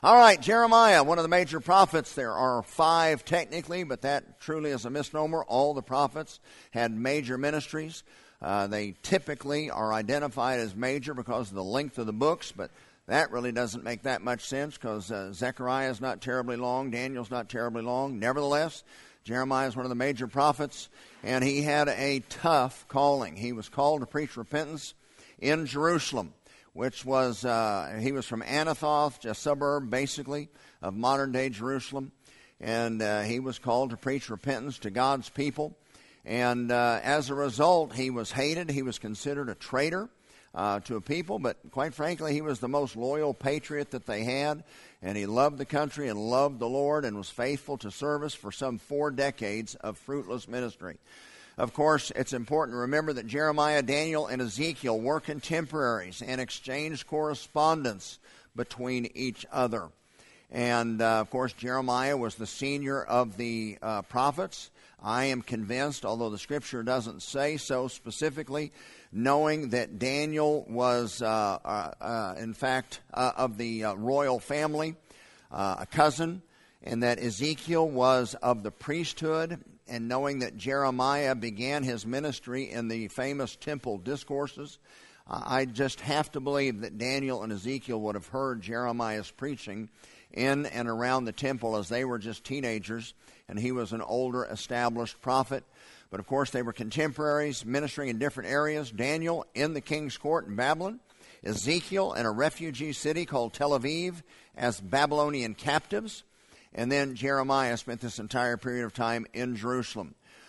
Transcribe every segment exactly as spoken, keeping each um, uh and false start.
All right, Jeremiah, one of the major prophets. There are five technically, but that truly is a misnomer. All the prophets had major ministries. Uh, they typically are identified as major because of the length of the books, but that really doesn't make that much sense because uh, Zechariah is not terribly long, Daniel's not terribly long. Nevertheless, Jeremiah is one of the major prophets, and he had a tough calling. He was called to preach repentance in Jerusalem, which was, uh, he was from Anathoth, a suburb, basically, of modern-day Jerusalem. And uh, he was called to preach repentance to God's people. And uh, as a result, he was hated. He was considered a traitor uh, to a people. But quite frankly, he was the most loyal patriot that they had. And he loved the country and loved the Lord and was faithful to service for some four decades of fruitless ministry. Of course, it's important to remember that Jeremiah, Daniel, and Ezekiel were contemporaries and exchanged correspondence between each other. And, uh, of course, Jeremiah was the senior of the uh, prophets. I am convinced, although the Scripture doesn't say so specifically, knowing that Daniel was, uh, uh, uh, in fact, uh, of the uh, royal family, uh, a cousin, and that Ezekiel was of the priesthood, and knowing that Jeremiah began his ministry in the famous temple discourses, uh, I just have to believe that Daniel and Ezekiel would have heard Jeremiah's preaching in and around the temple as they were just teenagers, and he was an older, established prophet. But, of course, they were contemporaries, ministering in different areas. Daniel in the king's court in Babylon, Ezekiel in a refugee city called Tel Aviv as Babylonian captives, and then Jeremiah spent this entire period of time in Jerusalem.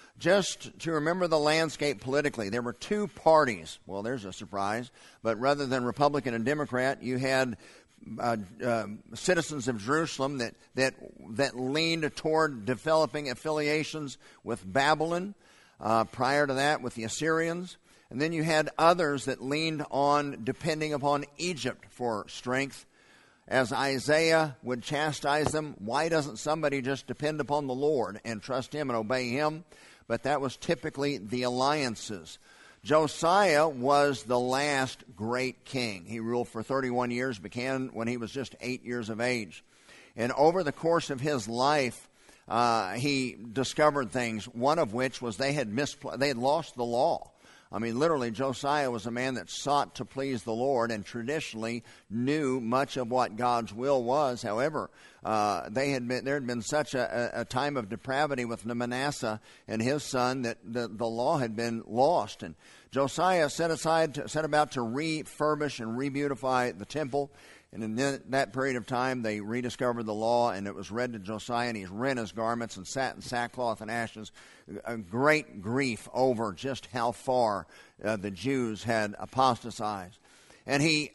Just to remember the landscape politically, there were two parties. Well, there's a surprise. But rather than Republican and Democrat, you had uh, uh, citizens of Jerusalem that, that, that leaned toward developing affiliations with Babylon. Uh, prior to that, with the Assyrians. And then you had others that leaned on depending upon Egypt for strength. As Isaiah would chastise them, why doesn't somebody just depend upon the Lord and trust Him and obey Him? But that was typically the alliances. Josiah was the last great king. He ruled for thirty-one years, began when he was just eight years of age. And over the course of his life, uh, he discovered things, one of which was they had mispl- they had lost the law. I mean, literally, Josiah was a man that sought to please the Lord and traditionally knew much of what God's will was. However, uh, they had been, there had been such a, a time of depravity with Manasseh and his son that the, the law had been lost. And Josiah set aside, to, set about to refurbish and re-beautify the temple. And in that period of time, they rediscovered the law, and it was read to Josiah, and he rent his garments and sat in sackcloth and ashes. A great grief over just how far uh, the Jews had apostatized. And he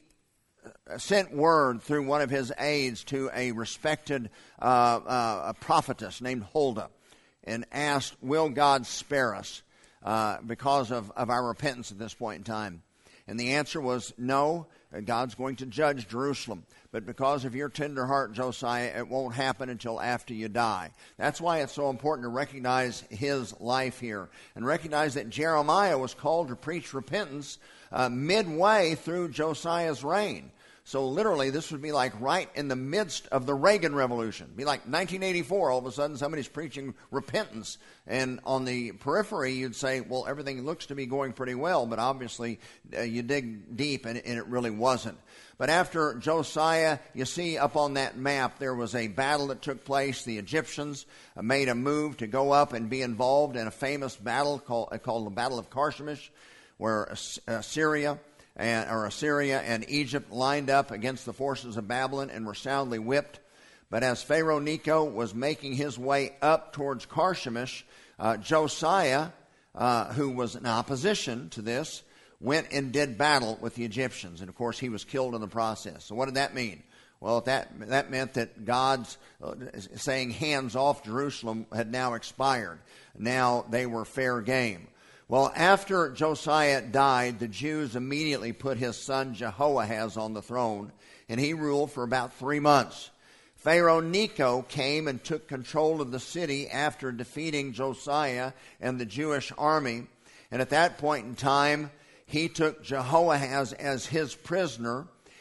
sent word through one of his aides to a respected uh, uh, a prophetess named Huldah and asked, will God spare us uh, because of, of our repentance at this point in time? And the answer was no, God's going to judge Jerusalem. But because of your tender heart, Josiah, it won't happen until after you die. That's why it's so important to recognize his life here and recognize that Jeremiah was called to preach repentance uh, midway through Josiah's reign. So literally, this would be like right in the midst of the Reagan Revolution. It'd be like nineteen eighty-four, all of a sudden somebody's preaching repentance. And on the periphery, you'd say, well, everything looks to be going pretty well, but obviously uh, you dig deep and, and it really wasn't. But after Josiah, you see up on that map, there was a battle that took place. The Egyptians uh, made a move to go up and be involved in a famous battle called, uh, called the Battle of Carchemish, where Assyria and, or Assyria and Egypt lined up against the forces of Babylon and were soundly whipped. But as Pharaoh Necho was making his way up towards Carchemish, uh, Josiah, uh, who was in opposition to this, went and did battle with the Egyptians. And, of course, he was killed in the process. So what did that mean? Well, that that meant that God's uh, saying hands off Jerusalem had now expired. Now they were fair game. Well, after Josiah died, the Jews immediately put his son Jehoahaz on the throne, and he ruled for about three months. Pharaoh Necho came and took control of the city after defeating Josiah and the Jewish army. And at that point in time, he took Jehoahaz as his prisoner,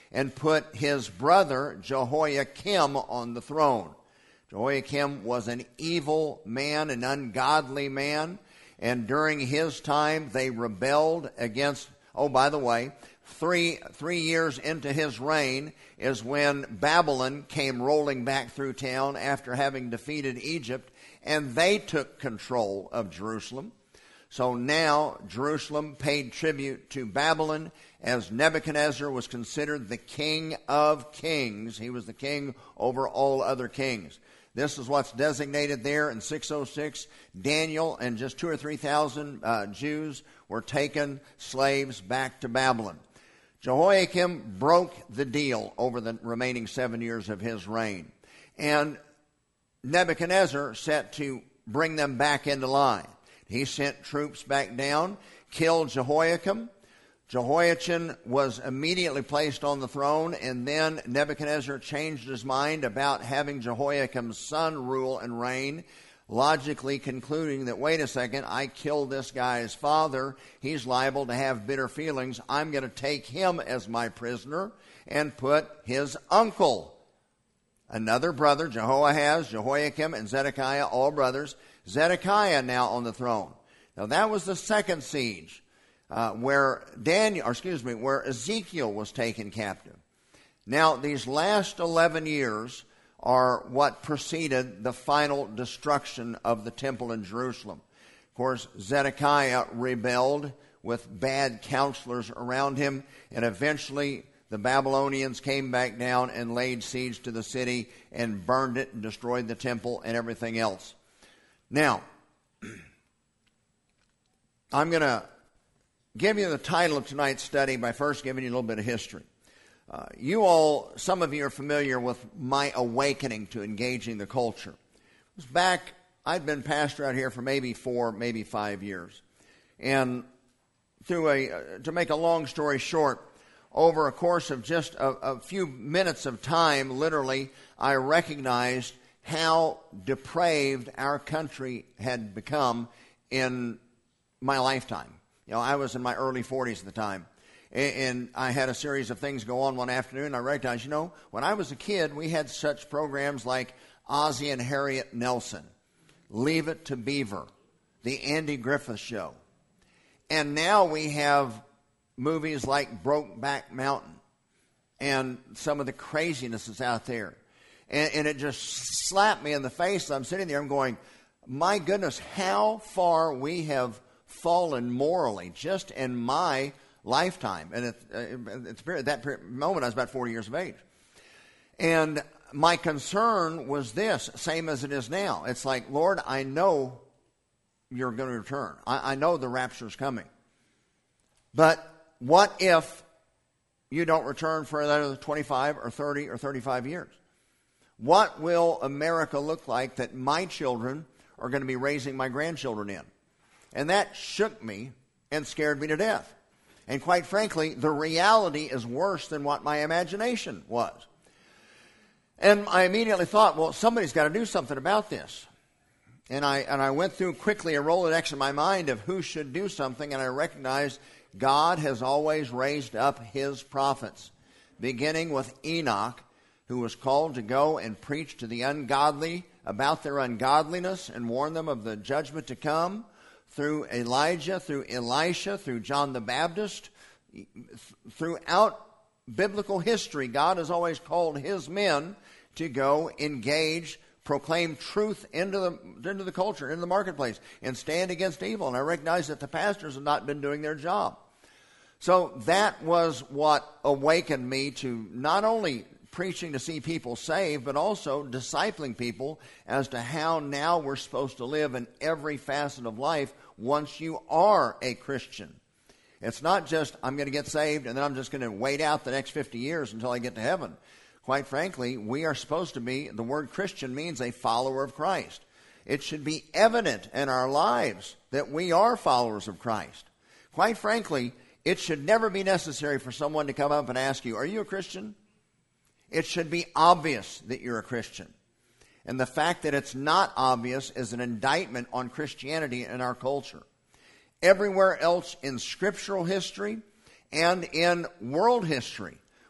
and put his brother Jehoiakim on the throne. Jehoiakim was an evil man, an ungodly man, and during his time they rebelled against, oh, by the way, three, three years into his reign is when Babylon came rolling back through town after having defeated Egypt, and they took control of Jerusalem. So now Jerusalem paid tribute to Babylon, as Nebuchadnezzar was considered the king of kings. He was the king over all other kings. This is what's designated there in six oh six. Daniel and just two or three thousand uh, Jews were taken slaves back to Babylon. Jehoiakim broke the deal over the remaining seven years of his reign. And Nebuchadnezzar set to bring them back into line. He sent troops back down, killed Jehoiakim. Jehoiachin was immediately placed on the throne, and then Nebuchadnezzar changed his mind about having Jehoiakim's son rule and reign, logically concluding that, wait a second, I killed this guy's father. He's liable to have bitter feelings. I'm going to take him as my prisoner and put his uncle, another brother, Jehoahaz, Jehoiakim, and Zedekiah, all brothers, Zedekiah now on the throne. Now that was the second siege, uh, where Daniel, or excuse me, where Ezekiel was taken captive. Now these last eleven years are what preceded the final destruction of the temple in Jerusalem. Of course, Zedekiah rebelled with bad counselors around him, and eventually the Babylonians came back down and laid siege to the city and burned it and destroyed the temple and everything else. Now, I'm going to give you the title of tonight's study by first giving you a little bit of history. Uh, you all, some of you are familiar with my awakening to engaging the culture. It was back, I'd been pastor out here for maybe four, maybe five years. And through a, uh, to make a long story short, over a course of just a, a few minutes of time, literally, I recognized how depraved our country had become in my lifetime. You know, I was in my early forties at the time, and, and I had a series of things go on one afternoon, and I recognized, you know, when I was a kid, we had such programs like Ozzie and Harriet Nelson, Leave It to Beaver, The Andy Griffith Show. And now we have movies like Brokeback Mountain and some of the craziness that's out there. And, and it just slapped me in the face. I'm sitting there, I'm going, my goodness, how far we have fallen morally just in my lifetime. And at, at that moment, I was about forty years of age. And my concern was this, same as it is now. It's like, Lord, I know you're going to return. I, I know the rapture's coming. But what if you don't return for another twenty-five or thirty or thirty-five years? What will America look like that my children are going to be raising my grandchildren in? And that shook me and scared me to death. And quite frankly, the reality is worse than what my imagination was. And I immediately thought, well, somebody's got to do something about this. And I and I went through quickly a Rolodex in my mind of who should do something, and I recognized God has always raised up his prophets, beginning with Enoch, who was called to go and preach to the ungodly about their ungodliness and warn them of the judgment to come, through Elijah, through Elisha, through John the Baptist. Throughout biblical history, God has always called his men to go engage, proclaim truth into the into the culture, into the marketplace, and stand against evil. And I recognize that the pastors have not been doing their job. So that was what awakened me to not only preaching to see people saved, but also discipling people as to how now we're supposed to live in every facet of life once you are a Christian. It's not just, I'm going to get saved and then I'm just going to wait out the next fifty years until I get to heaven. Quite frankly, we are supposed to be, the word Christian means a follower of Christ. It should be evident in our lives that we are followers of Christ. Quite frankly, it should never be necessary for someone to come up and ask you, are you a Christian? It should be obvious that you're a Christian. And the fact that it's not obvious is an indictment on Christianity in our culture. Everywhere else in scriptural history and in world history,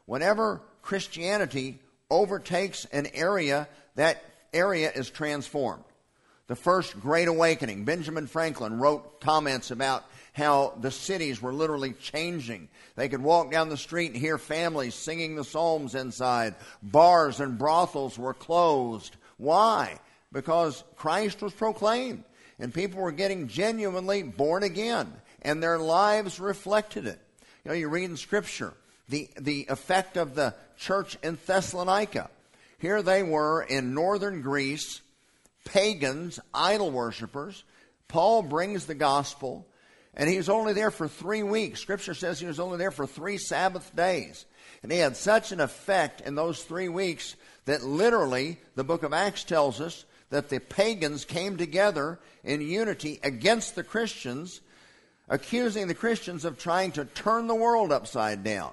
whenever Christianity overtakes an area, that area is transformed. The first Great Awakening, Benjamin Franklin wrote comments about how the cities were literally changing. They could walk down the street and hear families singing the Psalms inside. Bars and brothels were closed. Why? Because Christ was proclaimed, and people were getting genuinely born again, and their lives reflected it. You know, you read in Scripture the, the effect of the church in Thessalonica. Here they were in northern Greece, pagans, idol worshipers. Paul brings the gospel, and he was only there for three weeks. Scripture says he was only there for three Sabbath days. And he had such an effect in those three weeks that literally the book of Acts tells us that the pagans came together in unity against the Christians, accusing the Christians of trying to turn the world upside down.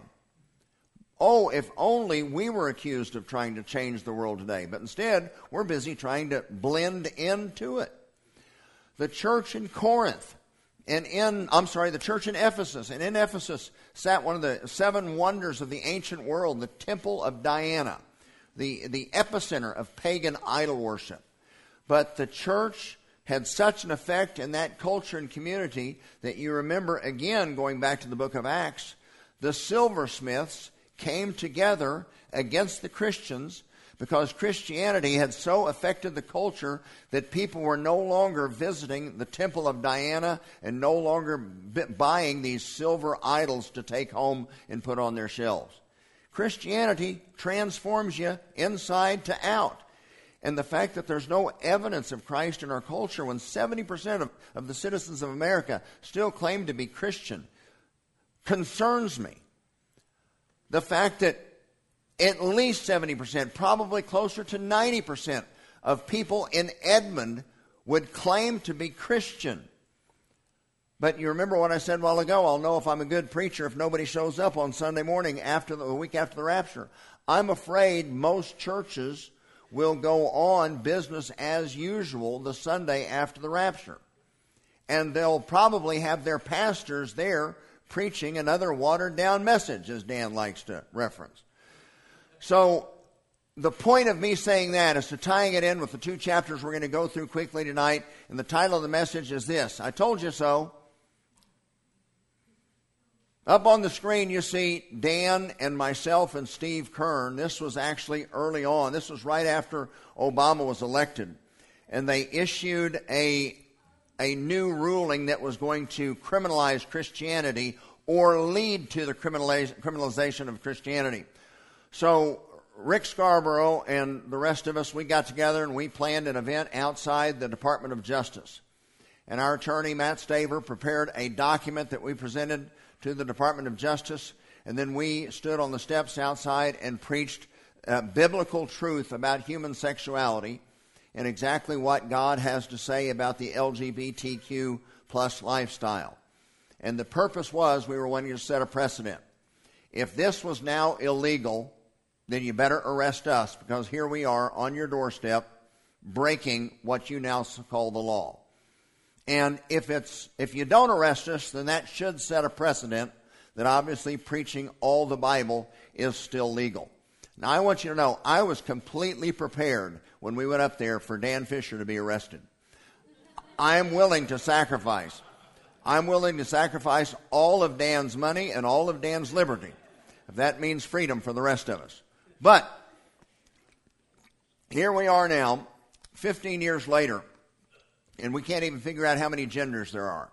Oh, if only we were accused of trying to change the world today. But instead, we're busy trying to blend into it. The church in Corinth, and in, I'm sorry, the church in Ephesus. And in Ephesus sat one of the seven wonders of the ancient world, the Temple of Diana, the, the epicenter of pagan idol worship. But the church had such an effect in that culture and community that you remember, again, going back to the book of Acts, the silversmiths came together against the Christians because Christianity had so affected the culture that people were no longer visiting the Temple of Diana and no longer buying these silver idols to take home and put on their shelves. Christianity transforms you inside to out. And the fact that there's no evidence of Christ in our culture when seventy percent of, of the citizens of America still claim to be Christian concerns me. The fact that at least seventy percent, probably closer to ninety percent of people in Edmond would claim to be Christian. But you remember what I said a while ago, I'll know if I'm a good preacher if nobody shows up on Sunday morning after the, the week after the rapture. I'm afraid most churches will go on business as usual the Sunday after the rapture. And they'll probably have their pastors there preaching another watered-down message, as Dan likes to reference. So the point of me saying that is to tying it in with the two chapters we're going to go through quickly tonight. And the title of the message is this: I told you so. Up on the screen you see Dan and myself and Steve Kern. This was actually early on. This was right after Obama was elected. And they issued a, a new ruling that was going to criminalize Christianity or lead to the criminalization of Christianity. So Rick Scarborough and the rest of us, we got together and we planned an event outside the Department of Justice. And our attorney, Matt Staver, prepared a document that we presented to the Department of Justice, and then we stood on the steps outside and preached uh, biblical truth about human sexuality and exactly what God has to say about the L G B T Q plus lifestyle. And the purpose was we were wanting to set a precedent. If this was now illegal, then you better arrest us, because here we are on your doorstep breaking what you now call the law. And if it's if you don't arrest us, then that should set a precedent that obviously preaching all the Bible is still legal. Now, I want you to know, I was completely prepared when we went up there for Dan Fisher to be arrested. I am willing to sacrifice. I'm willing to sacrifice all of Dan's money and all of Dan's liberty, if that means freedom for the rest of us. But here we are now, fifteen years later, and we can't even figure out how many genders there are.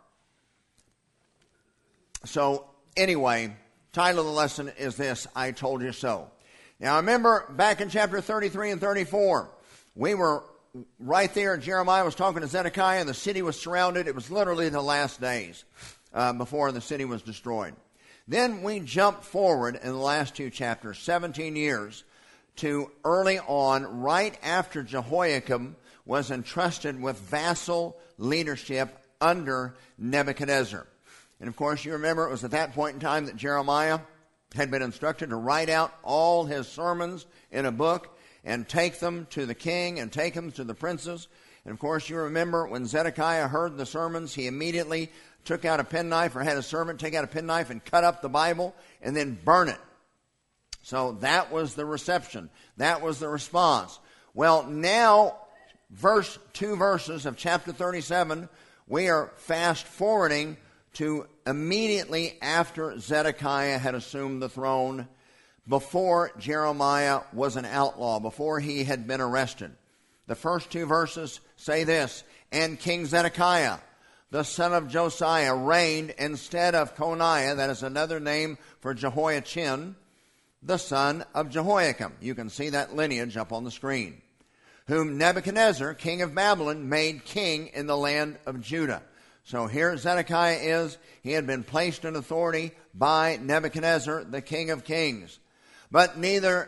So anyway, title of the lesson is this: I told you so. Now remember, back in chapter thirty-three and thirty-four, we were right there. Jeremiah was talking to Zedekiah, and the city was surrounded. It was literally the last days uh, before the city was destroyed. Then we jump forward in the last two chapters, seventeen years, to early on, right after Jehoiakim was entrusted with vassal leadership under Nebuchadnezzar. And of course, you remember it was at that point in time that Jeremiah had been instructed to write out all his sermons in a book and take them to the king and take them to the princes. And of course, you remember when Zedekiah heard the sermons, he immediately took out a penknife, or had a servant take out a penknife and cut up the Bible and then burn it. So that was the reception. That was the response. Well, now, verse two verses of chapter thirty-seven, we are fast forwarding to immediately after Zedekiah had assumed the throne, before Jeremiah was an outlaw, before he had been arrested. The first two verses say this: "And King Zedekiah, the son of Josiah, reigned instead of Coniah," that is another name for Jehoiachin, the son of Jehoiakim. You can see that lineage up on the screen. "Whom Nebuchadnezzar, king of Babylon, made king in the land of Judah." So here Zedekiah is. He had been placed in authority by Nebuchadnezzar, the king of kings. But neither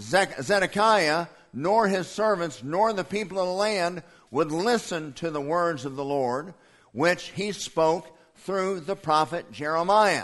Zedekiah nor his servants nor the people of the land would listen to the words of the Lord, which he spoke through the prophet Jeremiah.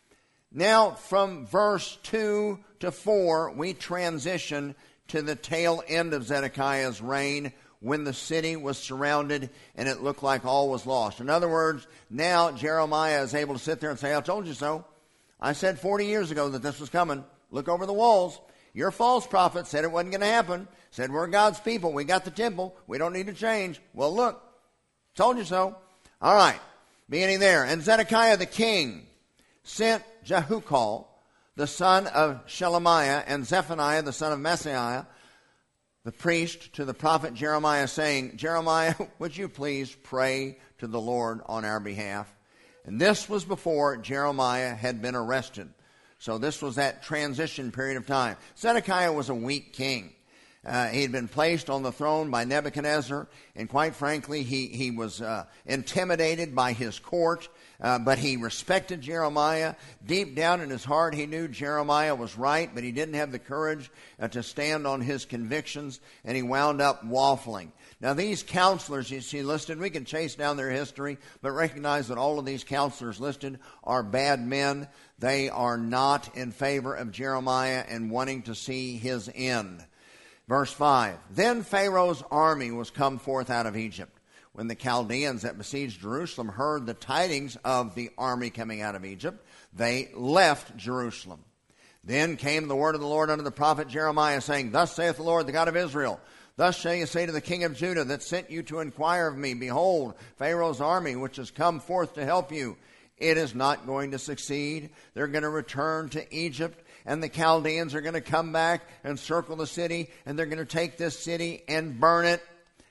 Now, from verse two to four, we transition to the tail end of Zedekiah's reign, when the city was surrounded and it looked like all was lost. In other words, now Jeremiah is able to sit there and say, "I told you so. I said forty years ago that this was coming. Look over the walls. Your false prophet said it wasn't going to happen. Said we're God's people. We got the temple. We don't need to change. Well, look. Told you so." All right. Beginning there. "And Zedekiah the king sent Jehukal, the son of Shelemiah, and Zephaniah, the son of Maaseiah, the priest, to the prophet Jeremiah, saying, 'Jeremiah, would you please pray to the Lord on our behalf?' And this was before Jeremiah had been arrested." So this was that transition period of time. Zedekiah was a weak king. Uh, he had been placed on the throne by Nebuchadnezzar, and quite frankly, he, he was uh, intimidated by his court, uh, but he respected Jeremiah. Deep down in his heart, he knew Jeremiah was right, but he didn't have the courage uh, to stand on his convictions, and he wound up waffling. Now, these counselors you see listed, we can chase down their history, but recognize that all of these counselors listed are bad men. They are not in favor of Jeremiah and wanting to see his end. Verse five, "Then Pharaoh's army was come forth out of Egypt. When the Chaldeans that besieged Jerusalem heard the tidings of the army coming out of Egypt, they left Jerusalem. Then came the word of the Lord unto the prophet Jeremiah, saying, 'Thus saith the Lord, the God of Israel, thus shall you say to the king of Judah that sent you to inquire of me, Behold, Pharaoh's army, which has come forth to help you, it is not going to succeed. They're going to return to Egypt, and the Chaldeans are going to come back and circle the city, and they're going to take this city and burn it.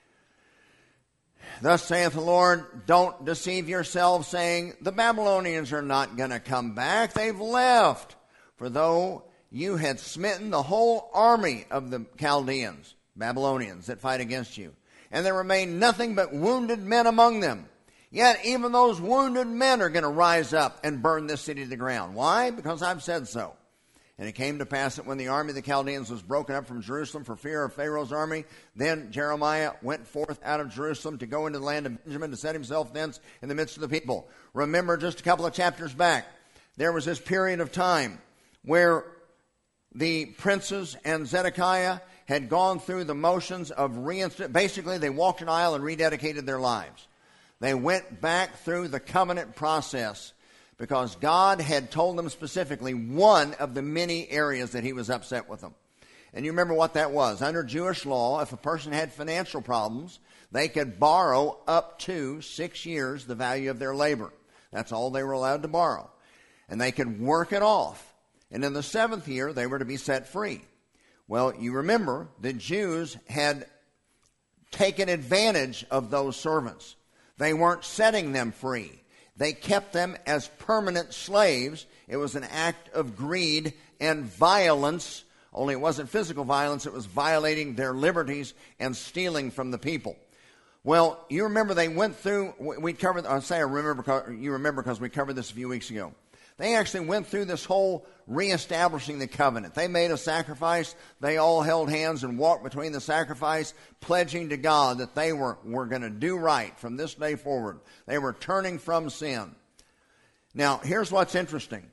Thus saith the Lord, don't deceive yourselves, saying, the Babylonians are not going to come back. They've left. For though you had smitten the whole army of the Chaldeans, Babylonians, that fight against you, and there remain nothing but wounded men among them, yet even those wounded men are going to rise up and burn this city to the ground. Why? Because I've said so. And it came to pass that when the army of the Chaldeans was broken up from Jerusalem for fear of Pharaoh's army, then Jeremiah went forth out of Jerusalem to go into the land of Benjamin to set himself thence in the midst of the people. Remember, just a couple of chapters back, there was this period of time where the princes and Zedekiah had gone through the motions of reinstituting. Basically, they walked an aisle and rededicated their lives. They went back through the covenant process because God had told them specifically one of the many areas that he was upset with them. And you remember what that was. Under Jewish law, if a person had financial problems, they could borrow up to six years the value of their labor. That's all they were allowed to borrow. And they could work it off. And in the seventh year, they were to be set free. Well, you remember the Jews had taken advantage of those servants. They weren't setting them free. They kept them as permanent slaves. It was an act of greed and violence, only it wasn't physical violence, it was violating their liberties and stealing from the people. Well, you remember they went through, we covered, I'll say I remember, you remember because we covered this a few weeks ago. They actually went through this whole reestablishing the covenant. They made a sacrifice. They all held hands and walked between the sacrifice, pledging to God that they were, were going to do right from this day forward. They were turning from sin. Now, here's what's interesting.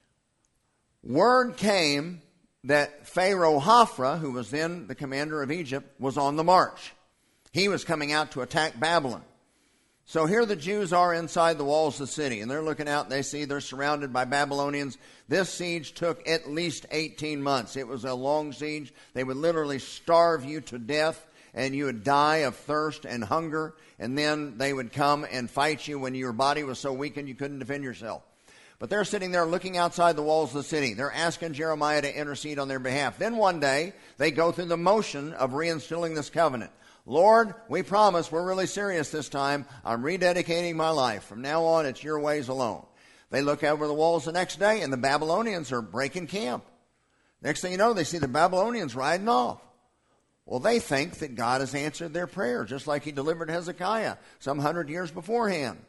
Word came that Pharaoh Hophra, who was then the commander of Egypt, was on the march. He was coming out to attack Babylon. So here the Jews are inside the walls of the city, and they're looking out and they see they're surrounded by Babylonians. This siege took at least eighteen months. It was a long siege. They would literally starve you to death, and you would die of thirst and hunger, and then they would come and fight you when your body was so weakened you couldn't defend yourself. But they're sitting there looking outside the walls of the city. They're asking Jeremiah to intercede on their behalf. Then one day, they go through the motion of reinstilling this covenant. Lord, we promise we're really serious this time. I'm rededicating my life. From now on, it's your ways alone. They look over the walls the next day, and the Babylonians are breaking camp. Next thing you know, they see the Babylonians riding off. Well, they think that God has answered their prayer, just like he delivered Hezekiah some hundred years beforehand.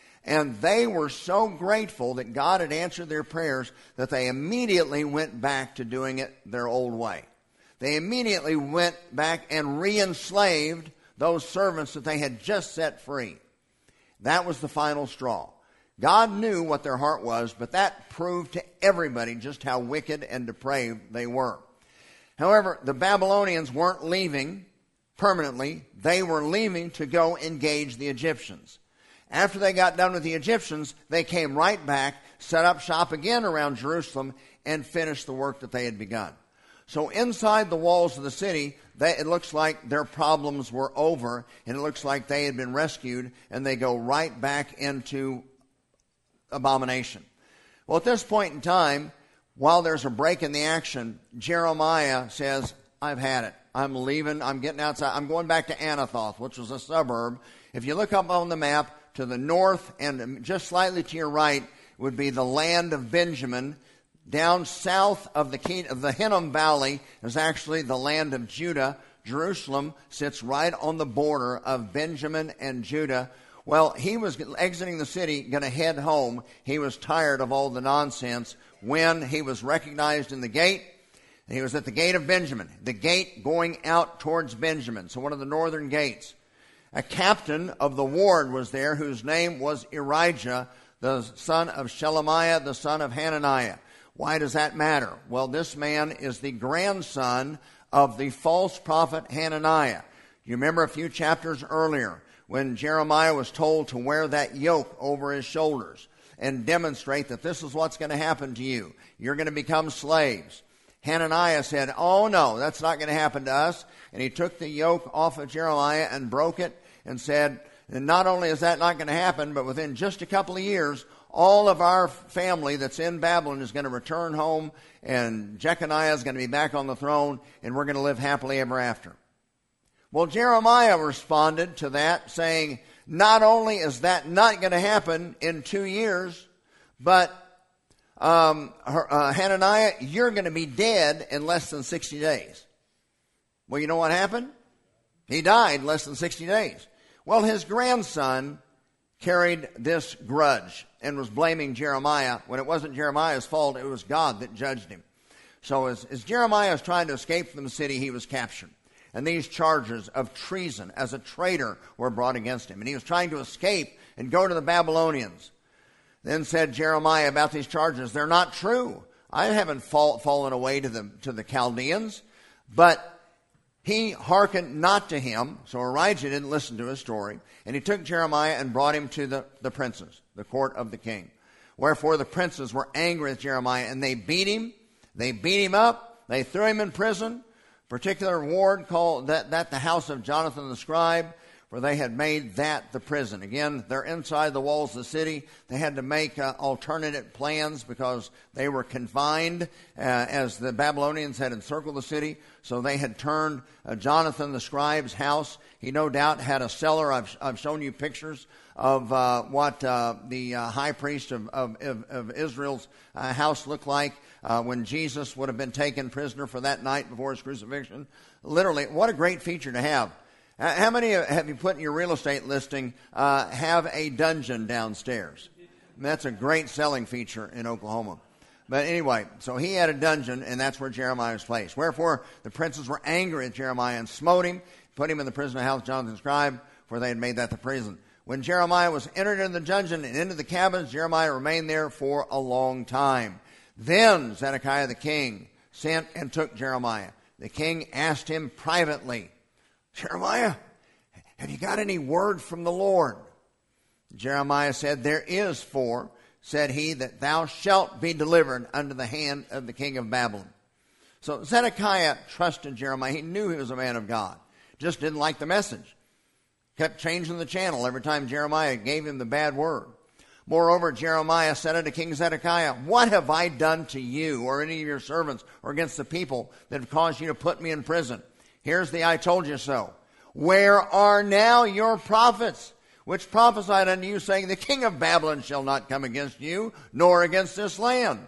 And they were so grateful that God had answered their prayers that they immediately went back to doing it their old way. They immediately went back and re-enslaved those servants that they had just set free. That was the final straw. God knew what their heart was, but that proved to everybody just how wicked and depraved they were. However, the Babylonians weren't leaving permanently. They were leaving to go engage the Egyptians. After they got done with the Egyptians, they came right back, set up shop again around Jerusalem, and finished the work that they had begun. So inside the walls of the city, they, it looks like their problems were over, and it looks like they had been rescued, and they go right back into abomination. Well, at this point in time, while there's a break in the action, Jeremiah says, I've had it. I'm leaving. I'm getting outside. I'm going back to Anathoth, which was a suburb. If you look up on the map, to the north and just slightly to your right would be the land of Benjamin. Down south of the, of the Hinnom Valley is actually the land of Judah. Jerusalem sits right on the border of Benjamin and Judah. Well, he was exiting the city, going to head home. He was tired of all the nonsense when he was recognized in the gate. He was at the gate of Benjamin, the gate going out towards Benjamin, so one of the northern gates. A captain of the ward was there whose name was Irijah, the son of Shelemiah, the son of Hananiah. Why does that matter? Well, this man is the grandson of the false prophet Hananiah. You remember a few chapters earlier when Jeremiah was told to wear that yoke over his shoulders and demonstrate that this is what's going to happen to you. You're going to become slaves. Hananiah said, oh no, that's not going to happen to us. And he took the yoke off of Jeremiah and broke it and said, and not only is that not going to happen, but within just a couple of years, all of our family that's in Babylon is going to return home, and Jeconiah is going to be back on the throne, and we're going to live happily ever after. Well, Jeremiah responded to that saying, not only is that not going to happen in two years, but um, uh, Hananiah, you're going to be dead in less than sixty days. Well, you know what happened? He died in less than sixty days. Well, his grandson carried this grudge and was blaming Jeremiah when it wasn't Jeremiah's fault. It was God that judged him. So as, as Jeremiah was trying to escape from the city, he was captured. And these charges of treason as a traitor were brought against him. And he was trying to escape and go to the Babylonians. Then said Jeremiah about these charges, they're not true. I haven't fall, fallen away to the, to the Chaldeans. But he hearkened not to him, so Irijah didn't listen to his story, and he took Jeremiah and brought him to the, the princes, the court of the king. Wherefore the princes were angry with Jeremiah, and they beat him, they beat him up, they threw him in prison. Particular ward called that, that the house of Jonathan the scribe, for they had made that the prison. Again, they're inside the walls of the city. They had to make uh, alternative plans because they were confined uh, as the Babylonians had encircled the city. So they had turned uh, Jonathan the scribe's house. He no doubt had a cellar. I've, I've shown you pictures of uh, what uh, the uh, high priest of, of, of Israel's uh, house looked like uh, when Jesus would have been taken prisoner for that night before his crucifixion. Literally, what a great feature to have. How many have you put in your real estate listing, uh, have a dungeon downstairs? I mean, that's a great selling feature in Oklahoma. But anyway, so he had a dungeon, and that's where Jeremiah was placed. Wherefore, the princes were angry at Jeremiah and smote him, put him in the prison house of Jonathan the scribe, for they had made that the prison. When Jeremiah was entered into the dungeon and into the cabins, Jeremiah remained there for a long time. Then Zedekiah the king sent and took Jeremiah. The king asked him privately, Jeremiah, have you got any word from the Lord? Jeremiah said, there is for, said he, that thou shalt be delivered unto the hand of the king of Babylon. So Zedekiah trusted Jeremiah. He knew he was a man of God. Just didn't like the message. Kept changing the channel every time Jeremiah gave him the bad word. Moreover, Jeremiah said unto King Zedekiah, what have I done to you or any of your servants or against the people that have caused you to put me in prison? Here's the I told you so. Where are now your prophets, which prophesied unto you, saying, the king of Babylon shall not come against you, nor against this land?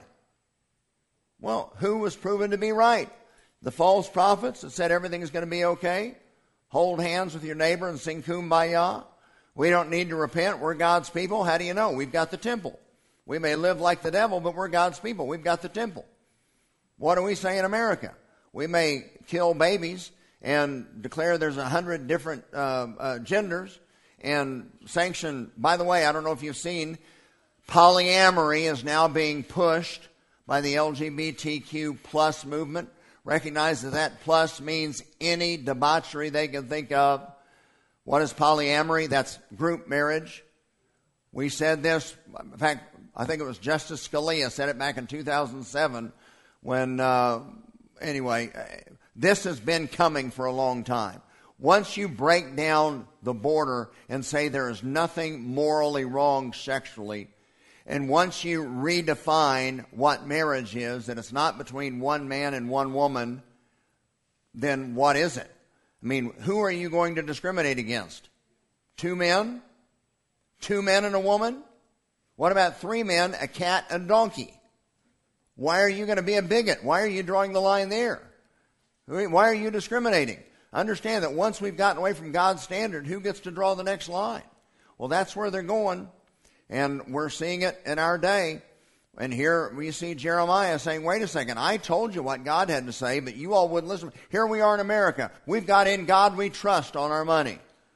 Well, who was proven to be right? The false prophets that said everything is going to be okay? Hold hands with your neighbor and sing Kumbaya? We don't need to repent. We're God's people. How do you know? We've got the temple. We may live like the devil, but we're God's people. We've got the temple. What do we say in America? We may kill babies and declare there's a hundred different uh, uh, genders and sanction. By the way, I don't know if you've seen, polyamory is now being pushed by the L G B T Q plus movement. Recognize that that plus means any debauchery they can think of. What is polyamory? That's group marriage. We said this, in fact, I think it was Justice Scalia said it back in two thousand seven when, uh, anyway, this has been coming for a long time. Once you break down the border and say there is nothing morally wrong sexually, and once you redefine what marriage is, that it's not between one man and one woman, then what is it? I mean, who are you going to discriminate against? Two men? Two men and a woman? What about three men, a cat, and a donkey? Why are you going to be a bigot? Why are you drawing the line there? Why are you discriminating? Understand that once we've gotten away from God's standard, who gets to draw the next line? Well, that's where they're going. And we're seeing it in our day. And here we see Jeremiah saying, wait a second, I told you what God had to say, but you all wouldn't listen. Here we are in America. We've got in God we trust on our money.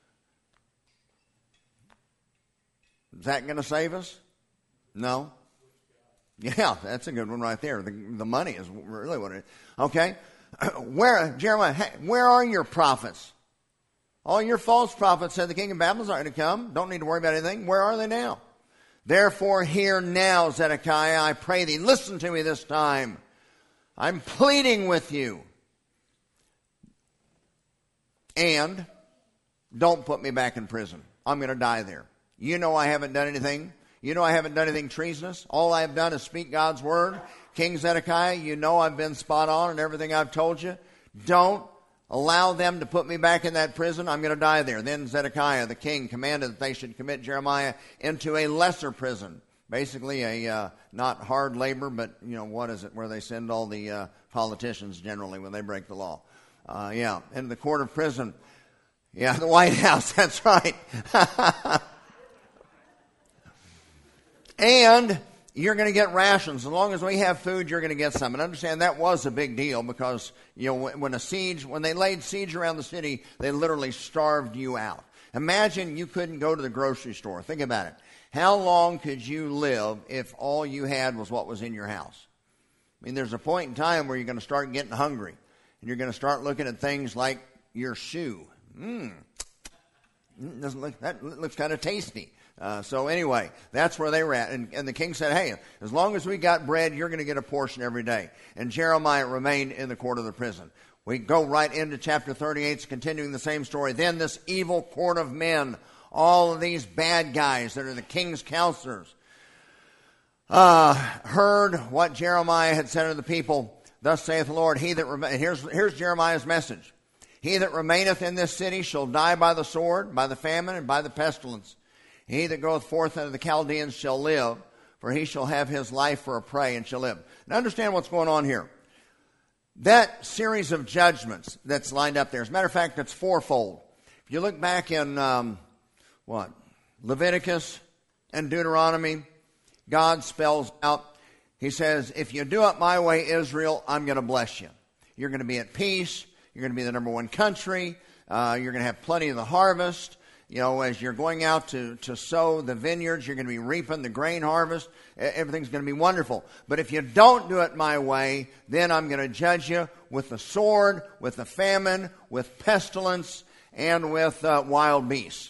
Is that going to save us? No. Yeah, that's a good one right there. The, the money is really what it is. Okay. Where, Jeremiah, where are your prophets? All your false prophets said the king of Babylon's not going to come. Don't need to worry about anything. Where are they now? Therefore, hear now, Zedekiah, I pray thee, listen to me this time. I'm pleading with you. And don't put me back in prison. I'm going to die there. You know I haven't done anything. You know I haven't done anything treasonous. All I've done is speak God's word. King Zedekiah, you know I've been spot on in everything I've told you. Don't allow them to put me back in that prison. I'm going to die there. Then Zedekiah, the king, commanded that they should commit Jeremiah into a lesser prison. Basically a, uh, not hard labor, but, you know, what is it, where they send all the uh, politicians generally when they break the law. Uh, yeah, into the court of prison. Yeah, the White House, that's right. And you're going to get rations. As long as we have food, you're going to get some. And understand that was a big deal because, you know, when a siege, when they laid siege around the city, they literally starved you out. Imagine you couldn't go to the grocery store. Think about it. How long could you live if all you had was what was in your house? I mean, there's a point in time where you're going to start getting hungry. And you're going to start looking at things like your shoe. Mmm. Doesn't look, that looks kind of tasty. Uh, so anyway, that's where they were at. And, and the king said, hey, as long as we got bread, you're going to get a portion every day. And Jeremiah remained in the court of the prison. We go right into chapter thirty-eight, continuing the same story. Then this evil court of men, all of these bad guys that are the king's counselors, uh, heard what Jeremiah had said to the people. Thus saith the Lord, he that rem- here's, here's Jeremiah's message. He that remaineth in this city shall die by the sword, by the famine, and by the pestilence. He that goeth forth unto the Chaldeans shall live, for he shall have his life for a prey and shall live. Now understand what's going on here. That series of judgments that's lined up there, as a matter of fact, it's fourfold. If you look back in, um, what, Leviticus and Deuteronomy, God spells out, he says, if you do it my way, Israel, I'm going to bless you. You're going to be at peace. You're going to be the number one country. Uh, you're going to have plenty of the harvest. You know, as you're going out to, to sow the vineyards, you're going to be reaping the grain harvest. Everything's going to be wonderful. But if you don't do it my way, then I'm going to judge you with the sword, with the famine, with pestilence, and with uh, wild beasts.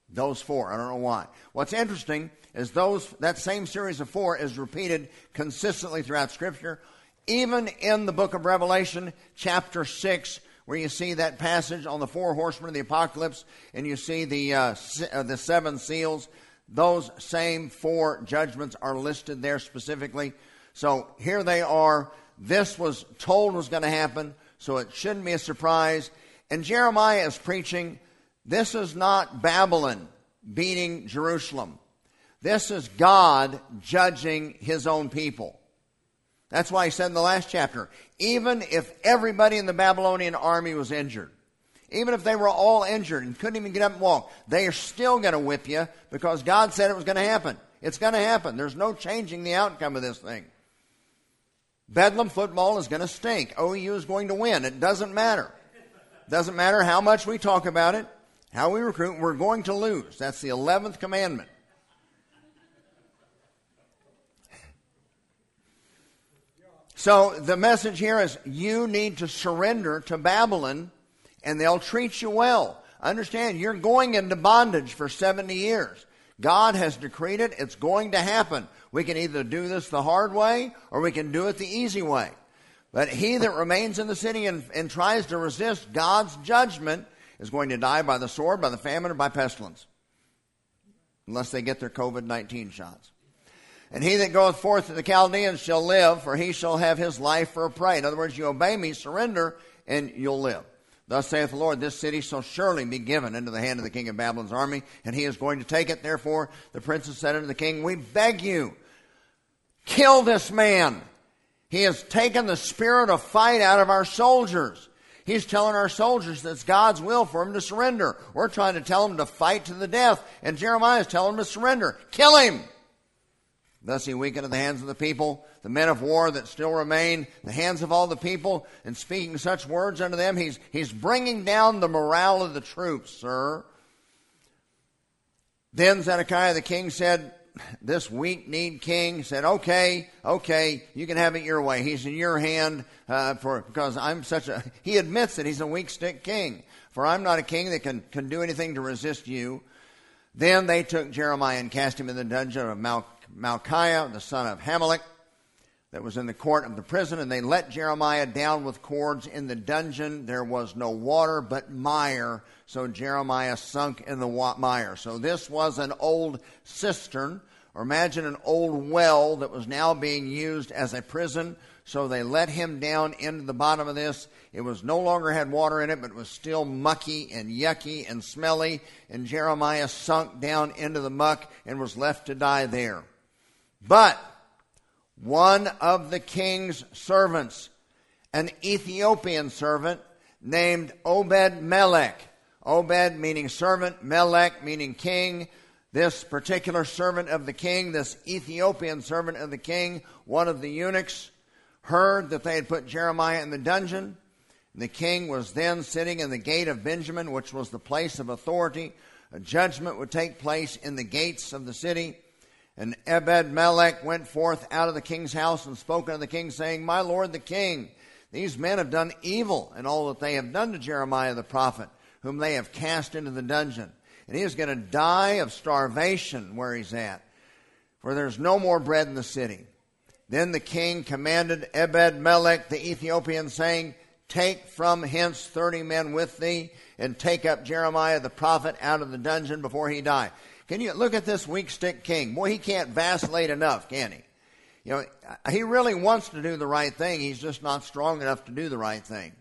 Those four. I don't know why. What's interesting is those that same series of four is repeated consistently throughout Scripture. Even in the book of Revelation, chapter six, where you see that passage on the four horsemen of the apocalypse, and you see the uh, uh, the seven seals, those same four judgments are listed there specifically. So here they are. This was told was going to happen, so it shouldn't be a surprise. And Jeremiah is preaching, this is not Babylon beating Jerusalem. This is God judging his own people. That's why he said in the last chapter, even if everybody in the Babylonian army was injured, even if they were all injured and couldn't even get up and walk, they are still going to whip you because God said it was going to happen. It's going to happen. There's no changing the outcome of this thing. Bedlam football is going to stink. O U is going to win. It doesn't matter. It doesn't matter how much we talk about it, how we recruit, we're going to lose. That's the eleventh commandment. So the message here is you need to surrender to Babylon and they'll treat you well. Understand, you're going into bondage for seventy years. God has decreed it. It's going to happen. We can either do this the hard way or we can do it the easy way. But he that remains in the city and, and tries to resist God's judgment is going to die by the sword, by the famine, or by pestilence. Unless they get their covid nineteen shots. And he that goeth forth to the Chaldeans shall live, for he shall have his life for a prey. In other words, you obey me, surrender, and you'll live. Thus saith the Lord, this city shall surely be given into the hand of the king of Babylon's army, and he is going to take it. Therefore the princes said unto the king, we beg you, kill this man. He has taken the spirit of fight out of our soldiers. He's telling our soldiers that it's God's will for them to surrender. We're trying to tell them to fight to the death, and Jeremiah is telling them to surrender. Kill him. Thus he weakened in the hands of the people, the men of war that still remain, the hands of all the people, and speaking such words unto them, he's, he's bringing down the morale of the troops, sir. Then Zedekiah the king said, this weak-kneed king said, okay, okay, you can have it your way. He's in your hand, uh, for because I'm such a, he admits that he's a weak-stick king. For I'm not a king that can, can do anything to resist you. Then they took Jeremiah and cast him in the dungeon of Mal- Malchiah, the son of Hamelech, that was in the court of the prison, and they let Jeremiah down with cords in the dungeon. There was no water but mire, so Jeremiah sunk in the wa- mire. So this was an old cistern, or imagine an old well that was now being used as a prison. So they let him down into the bottom of this. It was no longer had water in it, but it was still mucky and yucky and smelly. And Jeremiah sunk down into the muck and was left to die there. But one of the king's servants, an Ethiopian servant named Obed-Melech. Obed meaning servant, Melech meaning king. This particular servant of the king, this Ethiopian servant of the king, one of the eunuchs, heard that they had put Jeremiah in the dungeon. The king was then sitting in the gate of Benjamin, which was the place of authority. A judgment would take place in the gates of the city. And Ebed-Melech went forth out of the king's house and spoke unto the king, saying, my lord the king, these men have done evil in all that they have done to Jeremiah the prophet, whom they have cast into the dungeon. And he is going to die of starvation where he's at, for there's no more bread in the city. Then the king commanded Ebed-Melech the Ethiopian, saying, take from hence thirty men with thee, and take up Jeremiah the prophet out of the dungeon before he die. Can you look at this weak stick king? Boy, he can't vacillate enough, can he? You know, he really wants to do the right thing. He's just not strong enough to do the right thing.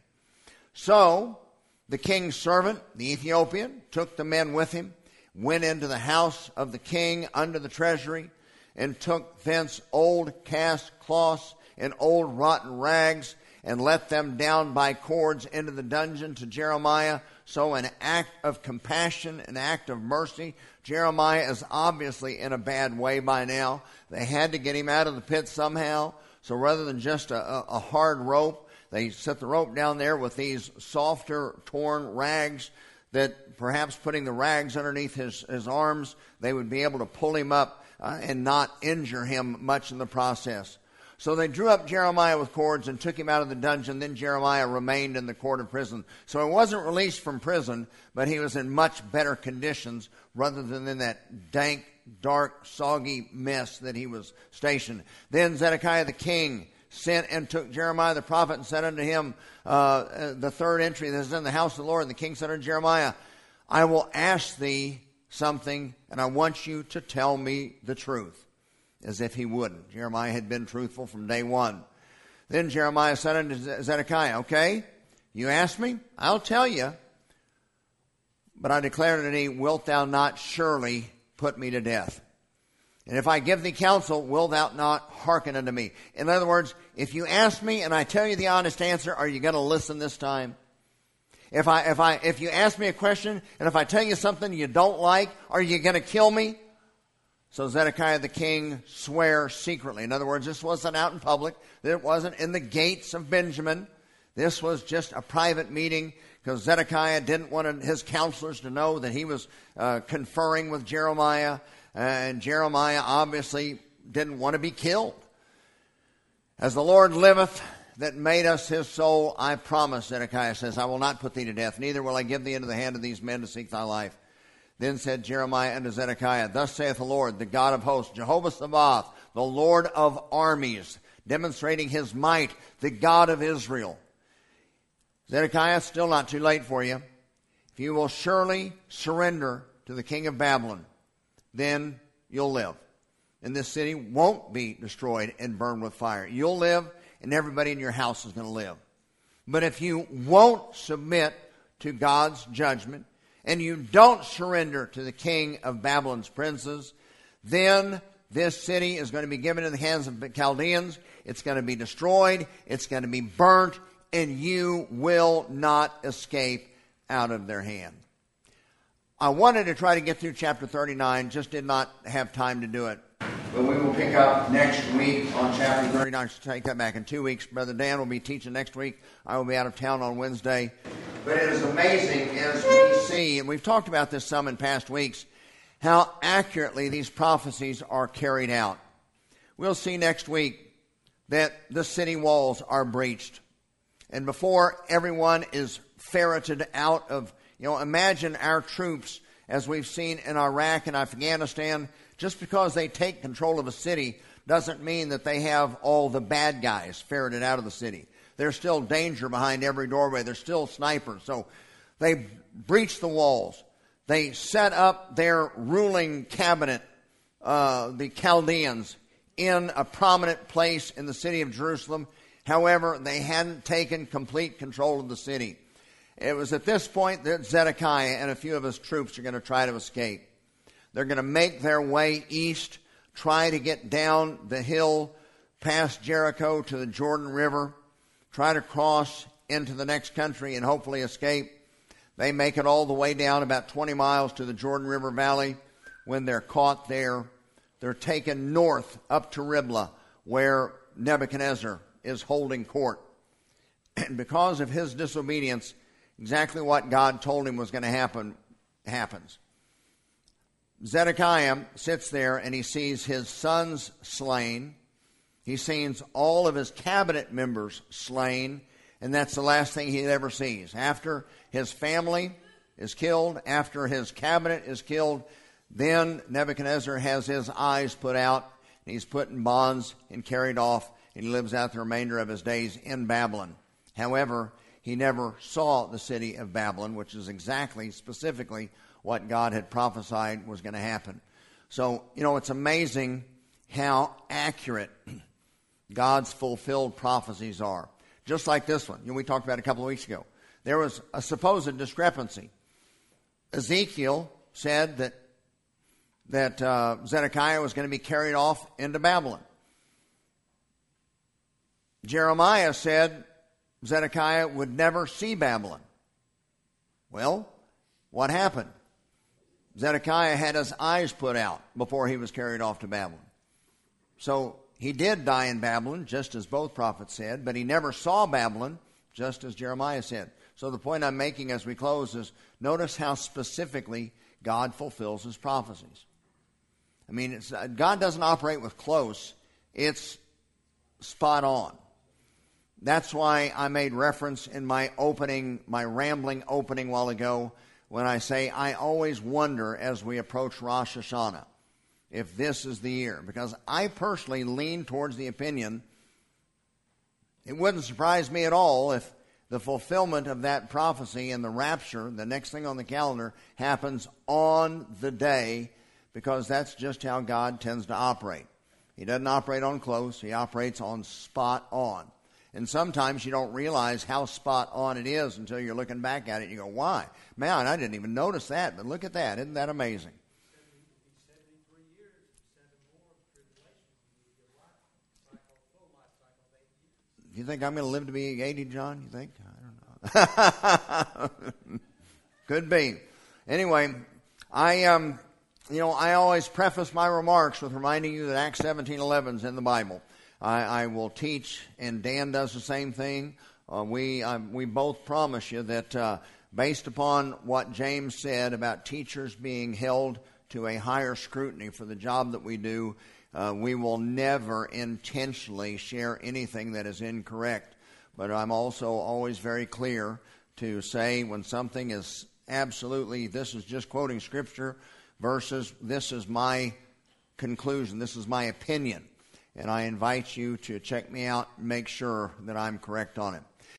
So the king's servant, the Ethiopian, took the men with him, went into the house of the king under the treasury, and took thence old cast cloths and old rotten rags, and let them down by cords into the dungeon to Jeremiah. So an act of compassion, an act of mercy. Jeremiah is obviously in a bad way by now. They had to get him out of the pit somehow. So rather than just a, a hard rope, they set the rope down there with these softer torn rags, that perhaps putting the rags underneath his, his arms, they would be able to pull him up uh, and not injure him much in the process. So they drew up Jeremiah with cords and took him out of the dungeon. Then Jeremiah remained in the court of prison. So he wasn't released from prison, but he was in much better conditions rather than in that dank, dark, soggy mess that he was stationed. Then Zedekiah the king sent and took Jeremiah the prophet and said unto him, uh, the third entry that is in the house of the Lord. And the king said unto Jeremiah, I will ask thee something, and I want you to tell me the truth. As if he wouldn't. Jeremiah had been truthful from day one. Then Jeremiah said unto Zedekiah, okay, you asked me, I'll tell you. But I declare unto thee, wilt thou not surely put me to death? And if I give thee counsel, wilt thou not hearken unto me? In other words, if you ask me and I tell you the honest answer, are you going to listen this time? If I, if I, if you ask me a question and if I tell you something you don't like, are you going to kill me? So Zedekiah the king swore secretly. In other words, this wasn't out in public. It wasn't in the gates of Benjamin. This was just a private meeting because Zedekiah didn't want his counselors to know that he was uh, conferring with Jeremiah. And Jeremiah obviously didn't want to be killed. As the Lord liveth that made us his soul, I promise, Zedekiah says, I will not put thee to death, neither will I give thee into the hand of these men to seek thy life. Then said Jeremiah unto Zedekiah, thus saith the Lord, the God of hosts, Jehovah Sabaoth, the Lord of armies, demonstrating his might, the God of Israel. Zedekiah, still not too late for you. If you will surely surrender to the king of Babylon, then you'll live. And this city won't be destroyed and burned with fire. You'll live, and everybody in your house is going to live. But if you won't submit to God's judgment, and you don't surrender to the king of Babylon's princes, then this city is going to be given in the hands of the Chaldeans. It's going to be destroyed. It's going to be burnt, and you will not escape out of their hand. I wanted to try to get through chapter thirty-nine, just did not have time to do it. But we will pick up next week on chapter thirty-nine. I should take that back in two weeks. Brother Dan will be teaching next week. I will be out of town on Wednesday. But it is amazing as we see, and we've talked about this some in past weeks, how accurately these prophecies are carried out. We'll see next week that the city walls are breached. And before everyone is ferreted out of, you know, imagine our troops, as we've seen in Iraq and Afghanistan, just because they take control of a city doesn't mean that they have all the bad guys ferreted out of the city. There's still danger behind every doorway. There's still snipers. So they breach the walls. They set up their ruling cabinet, uh, the Chaldeans, in a prominent place in the city of Jerusalem. However, they hadn't taken complete control of the city. It was at this point that Zedekiah and a few of his troops are going to try to escape. They're going to make their way east, try to get down the hill past Jericho to the Jordan River, try to cross into the next country and hopefully escape. They make it all the way down about twenty miles to the Jordan River Valley. When they're caught there, they're taken north up to Riblah, where Nebuchadnezzar is holding court. And because of his disobedience, exactly what God told him was going to happen happens. Zedekiah sits there and he sees his sons slain. He sees all of his cabinet members slain, and that's the last thing he ever sees. After his family is killed, after his cabinet is killed, then Nebuchadnezzar has his eyes put out, and he's put in bonds and carried off, and he lives out the remainder of his days in Babylon. However, he never saw the city of Babylon, which is exactly, specifically, what God had prophesied was going to happen. So, you know, it's amazing how accurate God's fulfilled prophecies are. Just like this one, you know, we talked about it a couple of weeks ago. There was a supposed discrepancy. Ezekiel said that that uh, Zedekiah was going to be carried off into Babylon. Jeremiah said Zedekiah would never see Babylon. Well, what happened? Zedekiah had his eyes put out before he was carried off to Babylon. So he did die in Babylon, just as both prophets said, but he never saw Babylon, just as Jeremiah said. So the point I'm making as we close is, notice how specifically God fulfills his prophecies. I mean, it's, God doesn't operate with close. It's spot on. That's why I made reference in my opening, my rambling opening a while ago, when I say I always wonder as we approach Rosh Hashanah if this is the year. Because I personally lean towards the opinion, it wouldn't surprise me at all if the fulfillment of that prophecy and the rapture, the next thing on the calendar, happens on the day, because that's just how God tends to operate. He doesn't operate on close, he operates on spot on. And sometimes you don't realize how spot on it is until you're looking back at it and you go, why? Man, I didn't even notice that, but look at that. Isn't that amazing? You think I'm going to live to be eighty, John? You think? I don't know. Could be. Anyway, I um, you know, I always preface my remarks with reminding you that Acts seventeen eleven is in the Bible. I, I will teach, and Dan does the same thing. Uh, we um, we both promise you that uh, based upon what James said about teachers being held to a higher scrutiny for the job that we do, Uh, we will never intentionally share anything that is incorrect. But I'm also always very clear to say when something is absolutely, this is just quoting Scripture versus this is my conclusion, this is my opinion. And I invite you to check me out and make sure that I'm correct on it.